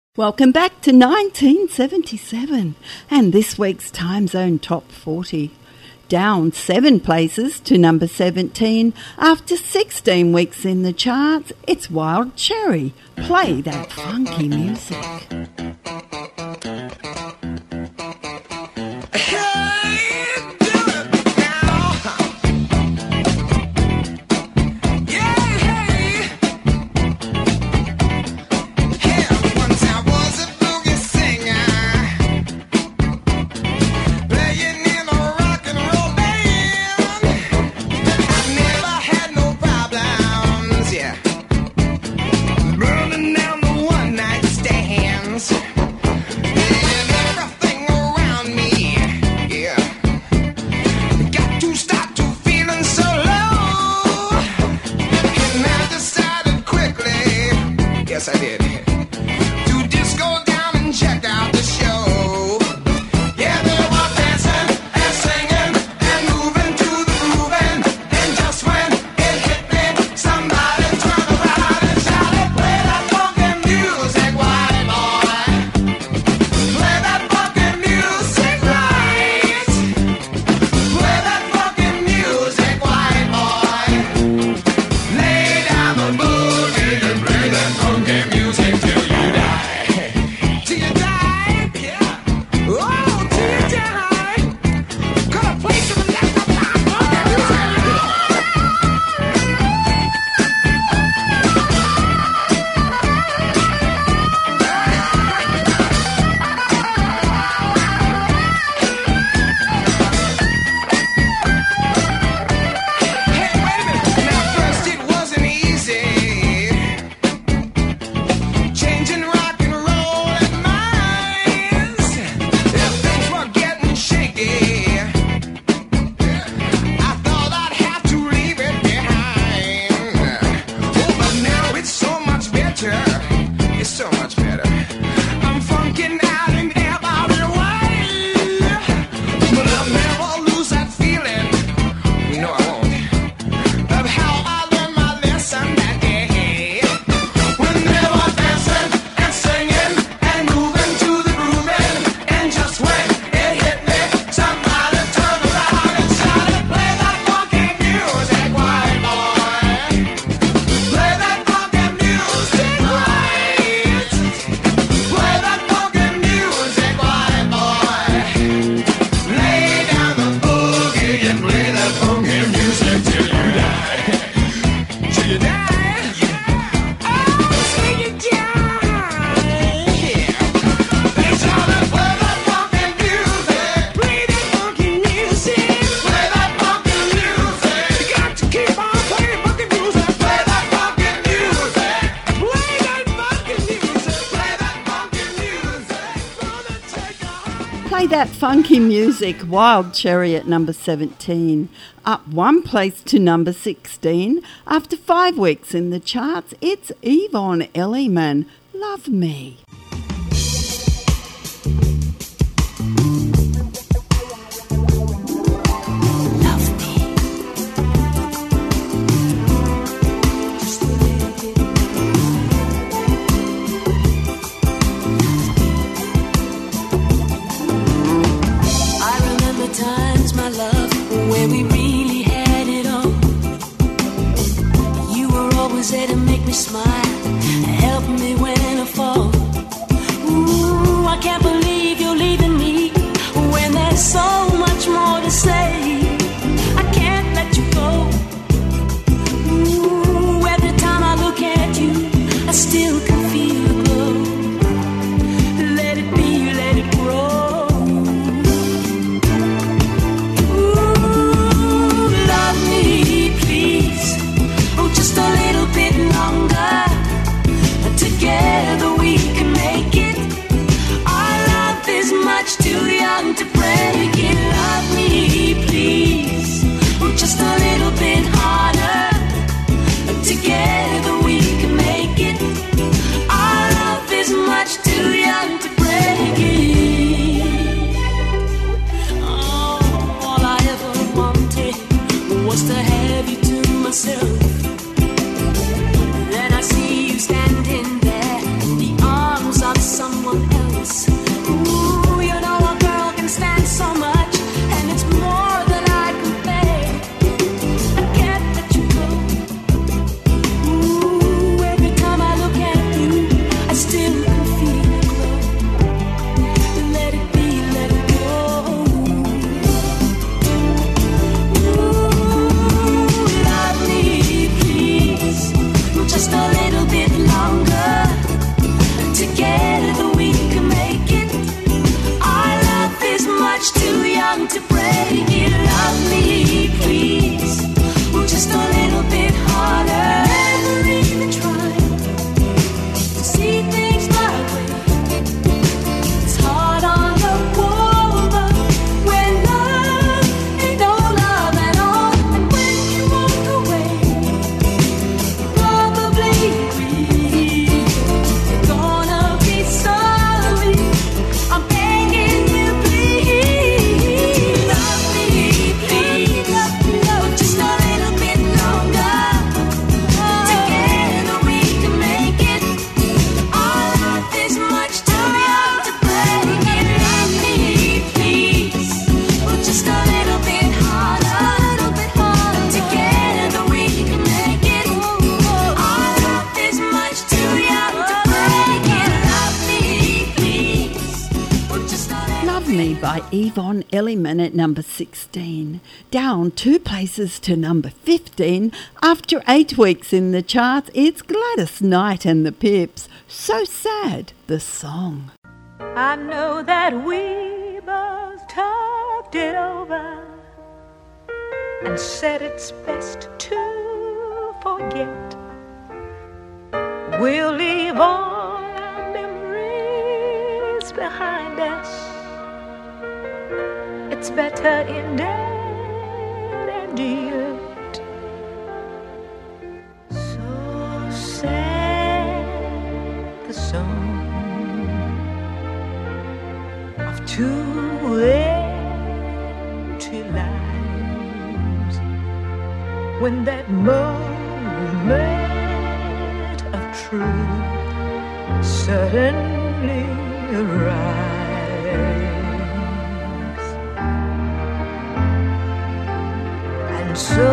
Welcome back to 1977 and this week's Time Zone Top 40. Down 7 places to number 17 after 16 weeks in the charts, it's Wild Cherry. Play that funky music. That funky music, Wild Cherry at number 17. Up 1 place to number 16. After 5 weeks in the charts, it's Yvonne Elliman, Love Me. Where we really had it all. You were always there to make me smile, help me when I fall. Ooh, I can't believe you're leaving me when there's so much more to say. I can't let you go. Ooh, every time I look at you, I still can feel the glow. Let it be, let it grow. Just a little bit longer. Together we can make it. Our love is much too young to break it. Love me, please. Just a little bit harder. Together we can make it. Our love is much too young to break it. Oh, all I ever wanted was to have you to myself. Then I see you standing there in the arms of some Me by Yvonne Elliman at number 16. Down 2 places to number 15. After 8 weeks in the charts, it's Gladys Knight and the Pips. So Sad, the song. I know that we both talked it over and said it's best to forget. We'll leave all our memories behind us. It's better in dead and yet. So sad, the song of 2 empty lives, when that moment of truth suddenly arrives. And so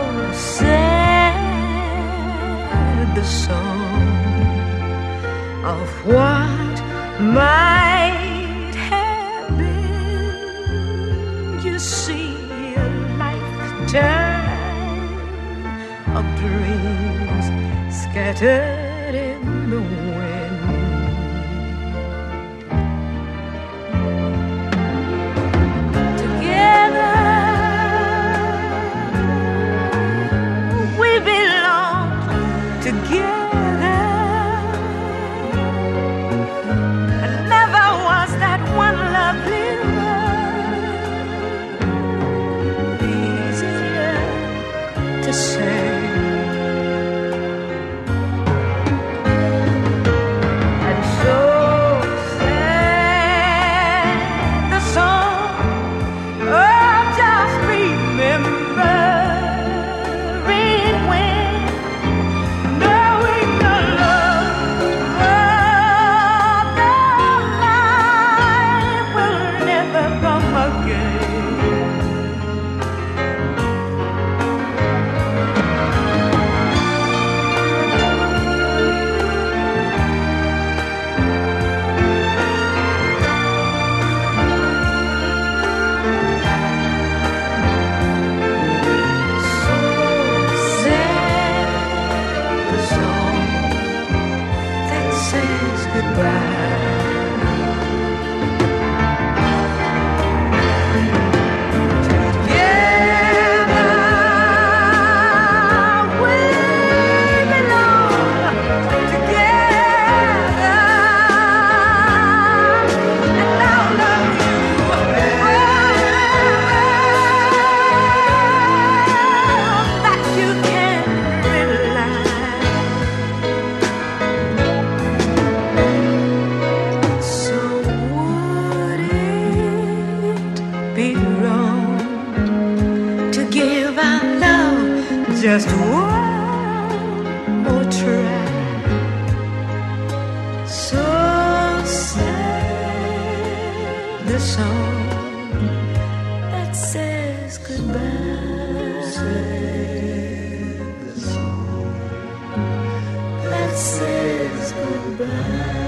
sad, the song of what might have been. You see, a lifetime of dreams scattered in the wind. Just one more try. So sad, the song that says goodbye. Sad, the song that says goodbye.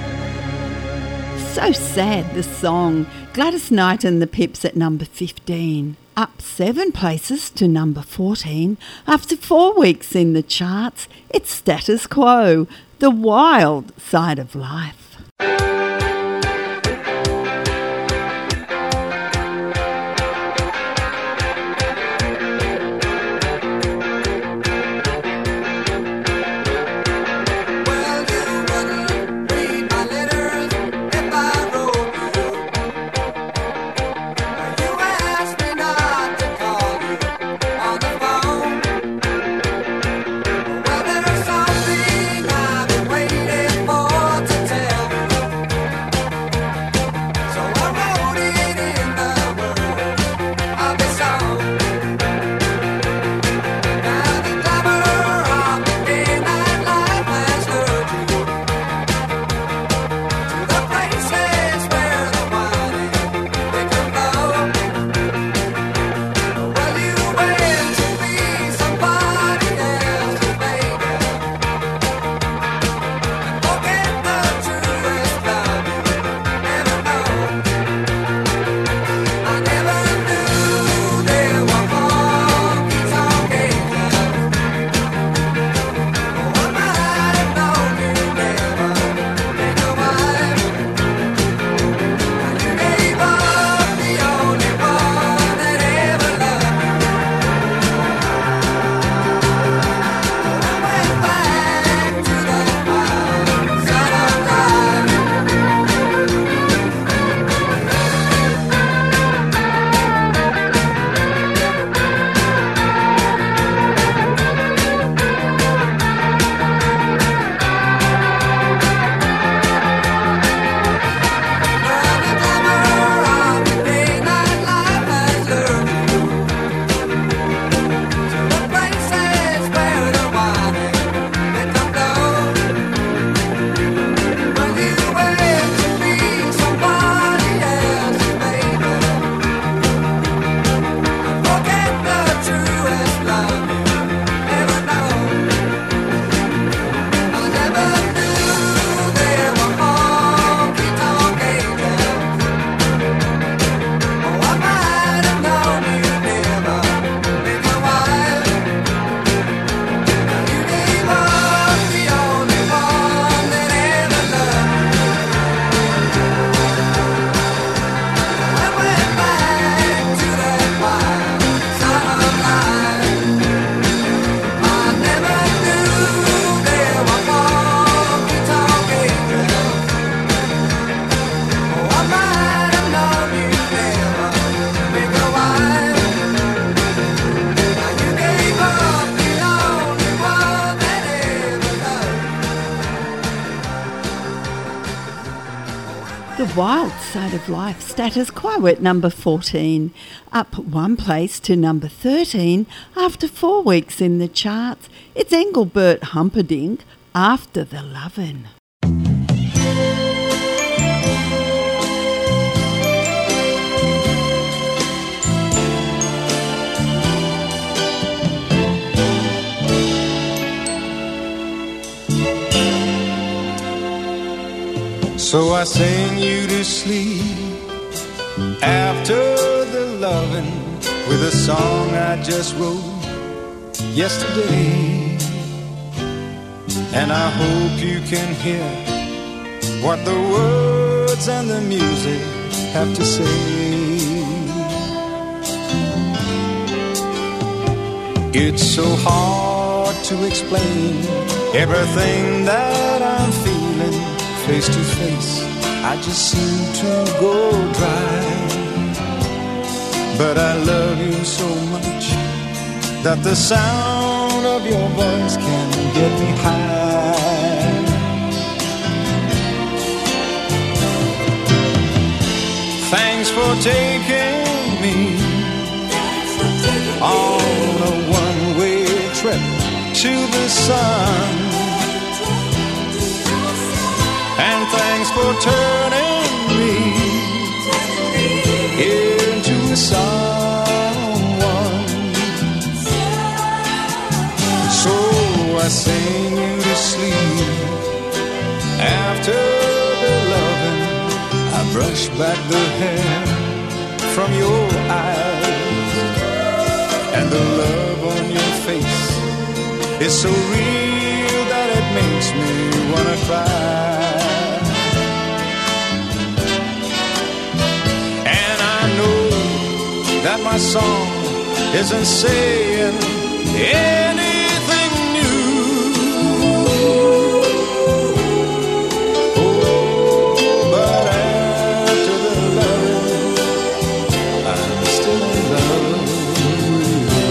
So Sad, the song. Gladys Knight and the Pips at number 15. Up 7 places to number 14. After 4 weeks in the charts, it's Status Quo, The Wild Side of Life. Well, there's something I've been waiting for to tell. The Wild Side of Life status quo at number 14, up one place to number 13 after 4 weeks in the charts. It's Engelbert Humperdinck, After the Lovin'. So I sing you to sleep after the lovin' with a song I just wrote yesterday. And I hope you can hear what the words and the music have to say. It's so hard to explain everything that I'm feeling. Face to face, I just seem to go dry. But I love you so much that the sound of your voice can get me high. Thanks for taking me on a one-way trip to the sun. And thanks for turning me into someone. So I sing you to sleep after the loving. I brush back the hair from your eyes, and the love on your face is so real that it makes me wanna cry. That my song isn't saying anything new. Oh, but after the love, I'm still in love with you.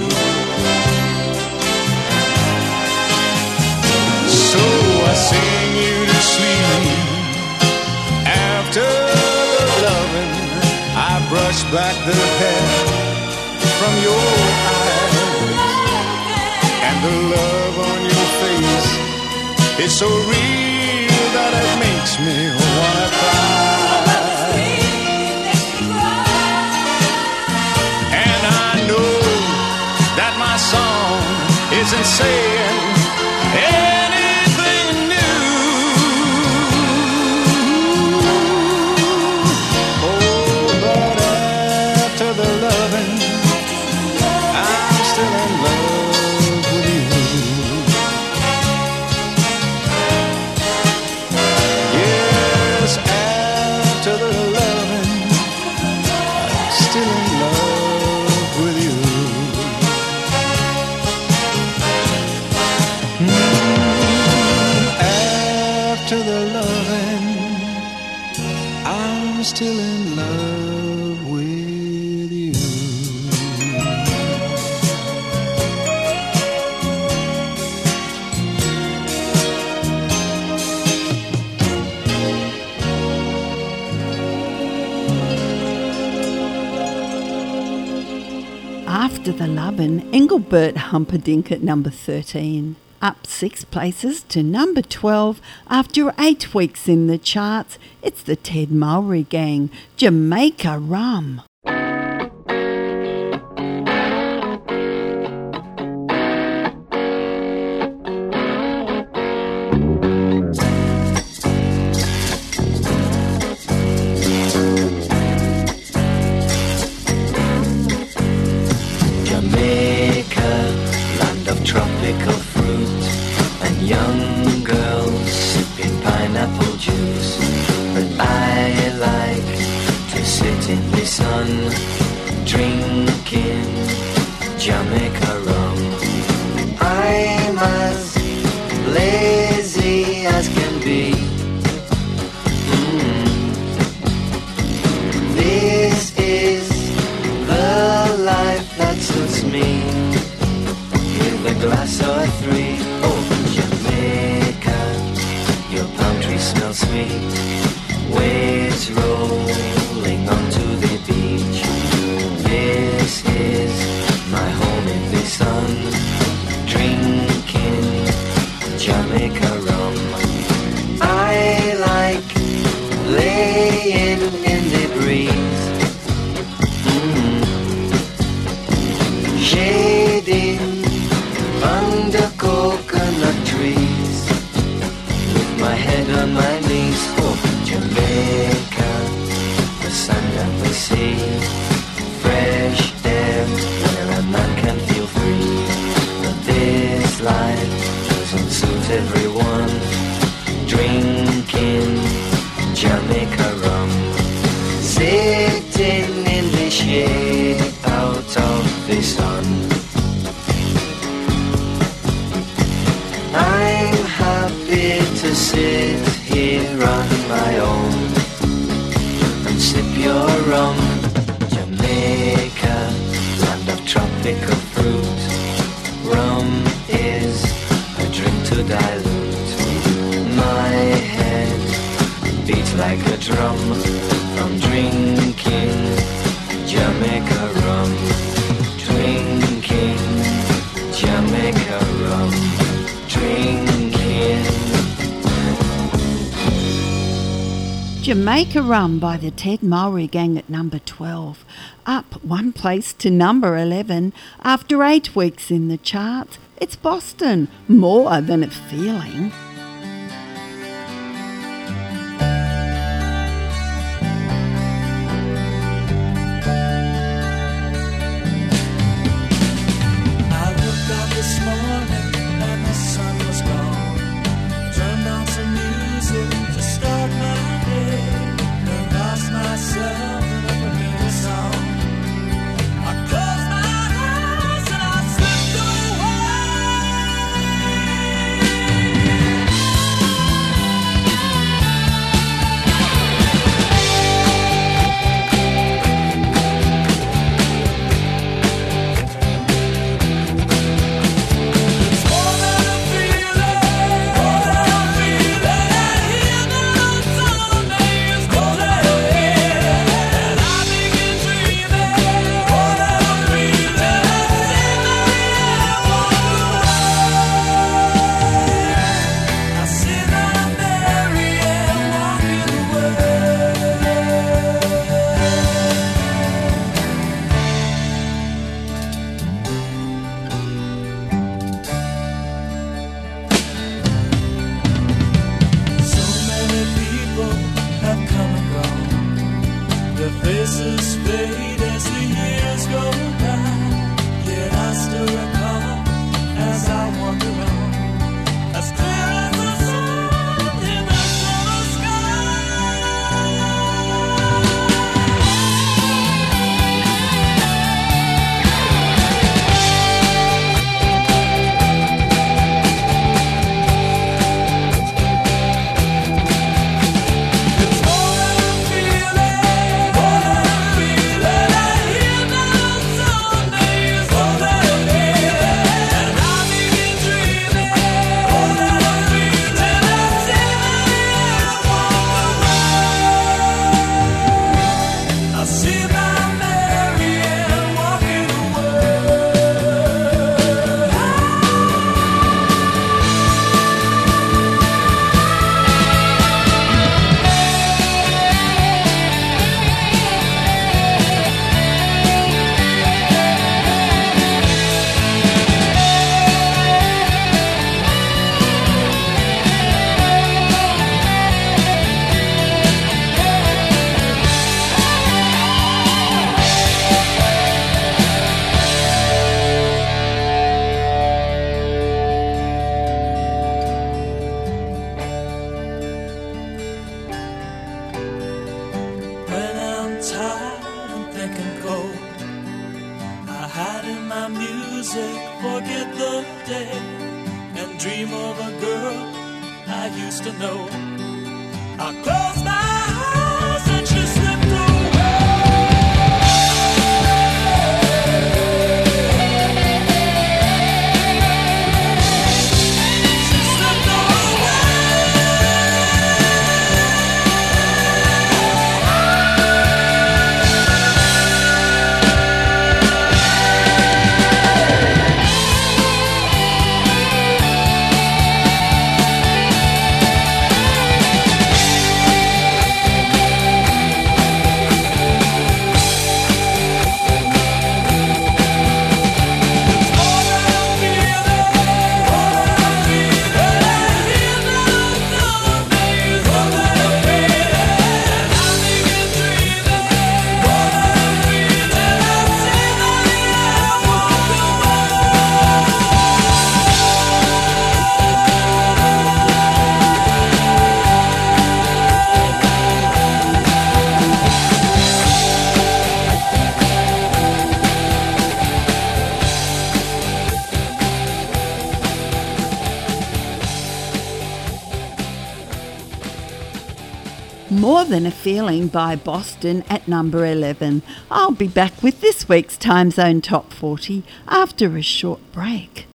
So I sing you to sleep after the loving. I brush back the hair from your eyes, and the love on your face is so real that it makes me wanna cry. And I know that my song isn't saying anything new. Still in love with you. After the Lovin', Engelbert Humperdinck at number 13. Up 6 places to number 12 after 8 weeks in the charts. It's the Ted Mulry Gang, Jamaica Rum. Jamaica, land of tropical fruit and young girls sipping pineapple juice. But I like to sit in the sun, drinking Jamaica rum. I'm as lazy as can be. This is the life that suits me. With a glass or 3, oh Jamaica, your palm tree smells sweet. waves rolling onto the beach. This is my home in the sun, drinking Jamaica rum. I like laying in the breeze, shading under coconut trees, with my head on my knees. Oh, Jamaica, the sun and the sea, fresh air where a man can feel free. But this life doesn't suit everyone, drinking Jamaica rum, sitting in the shade out of the sun. I'm happy to sit here on my own and sip your rum. Jamaica, land of tropical fruit. Rum is a drink to dilute my head, beat like a drum from drinking Jamaica rum, drinking Jamaica rum, drinking. Jamaica Rum by the Ted Mowry Gang at number 12, up one place to number 11 after 8 weeks in the charts. It's Boston, More Than a Feeling. I woke up this morning and the sun was gone. Turned on some music to start my day, and lost myself in a familiar song. I closed my eyes and I slipped It's more than a feeling, more than a feeling. Hear the notes on me, it's more than a feeling. And I begin dreaming, more than a feeling. I see that I'm Mary and walking away. So many people have come and gone. Their faces fade as the years go by. Yet I still recall as I wander on, as clear as the sun in the summer It's more than a feeling, more than a feeling. I hear the notes on me, it's more than a feeling. And I begin dreaming, more than a feeling. I see my walk away. I see my Mary Ann walking away. When I'm tired and thinking cold, I hide in my music, forget the day, and dream of a girl I used to know. I close my eyes and she slipped away. She slipped away. More Than a Feeling by Boston at number 11. I'll be back with this week's Time Zone Top 40 after a short break.